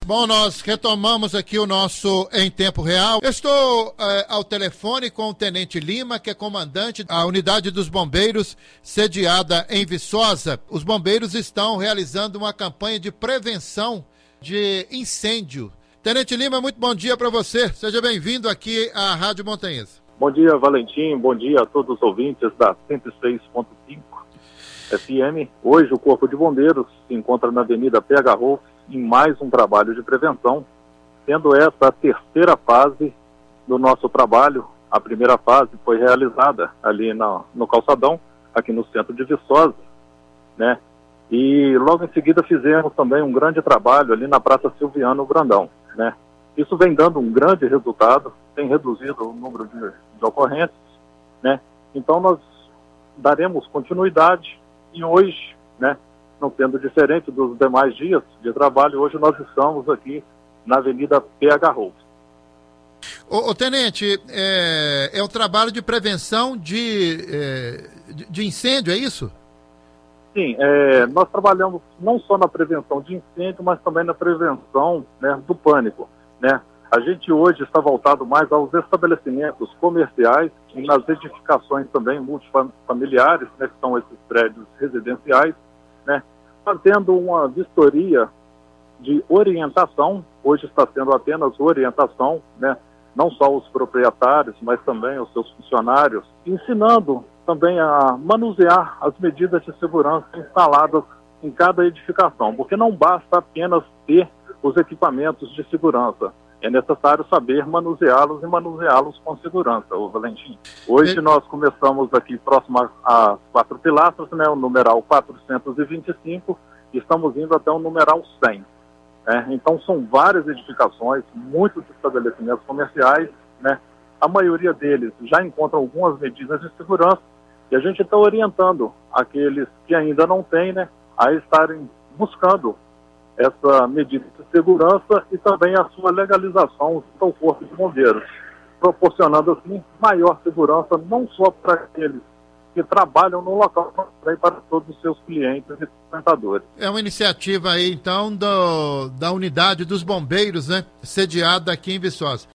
Bom, nós retomamos aqui o nosso Em Tempo Real. Eu estou ao telefone com o Tenente Lima, que é comandante da Unidade dos Bombeiros, sediada em Viçosa. Os bombeiros estão realizando uma campanha de prevenção de incêndio. Tenente Lima, muito bom dia para você. Seja bem-vindo aqui à Rádio Montanhesa. Bom dia, Valentim. Bom dia a todos os ouvintes da 106.5 FM. Hoje o Corpo de Bombeiros se encontra na Avenida PH Rolf em mais um trabalho de prevenção, sendo essa a terceira fase do nosso trabalho. A primeira fase foi realizada ali no calçadão, aqui no centro de Viçosa, né? E logo em seguida fizemos também um grande trabalho ali na Praça Silviano Brandão, né? Isso vem dando um grande resultado, tem reduzido o número de ocorrências, né? Então nós daremos continuidade e hoje, né, não sendo diferente dos demais dias de trabalho, hoje nós estamos aqui na Avenida PH Rolf. Ô, Tenente, é um trabalho de prevenção de incêndio, é isso? Sim, nós trabalhamos não só na prevenção de incêndio, mas também na prevenção, né, do pânico, né? A gente hoje está voltado mais aos estabelecimentos comerciais e nas edificações também multifamiliares, né, que são esses prédios residenciais, né, fazendo uma vistoria de orientação. Hoje está sendo apenas orientação, né, não só os proprietários, mas também os seus funcionários, ensinando também a manusear as medidas de segurança instaladas em cada edificação, porque não basta apenas ter os equipamentos de segurança, é necessário saber manuseá-los e manuseá-los com segurança, ô Valentim. Hoje nós começamos aqui próximo às 4 pilastras, né, o numeral 425, e estamos indo até o numeral 100. Então são várias edificações, muitos estabelecimentos comerciais, né? A maioria deles já encontram algumas medidas de segurança e a gente está orientando aqueles que ainda não têm, né, a estarem buscando essa medida de segurança e também a sua legalização ao Corpo de Bombeiros, proporcionando assim maior segurança não só para aqueles que trabalham no local, mas também para todos os seus clientes e frequentadores. É uma iniciativa aí, então, da Unidade dos Bombeiros, né, sediada aqui em Viçosa.